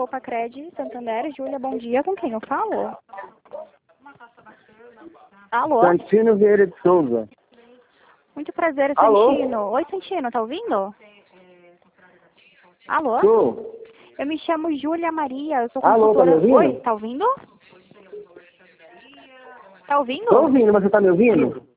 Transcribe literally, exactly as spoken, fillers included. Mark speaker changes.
Speaker 1: Poupa Cred, Santander. Júlia, bom dia. Com quem eu falo? Alô?
Speaker 2: Santino Vieira de Souza.
Speaker 1: Muito prazer,
Speaker 2: Alô?
Speaker 1: Santino. Oi, Santino, tá ouvindo? Alô?
Speaker 2: Tô.
Speaker 1: Eu me chamo Júlia Maria, eu sou
Speaker 2: Alô, tá me
Speaker 1: consultora...
Speaker 2: ouvindo?
Speaker 1: Oi, tá ouvindo? Tá ouvindo?
Speaker 2: Tô ouvindo, mas você tá me ouvindo?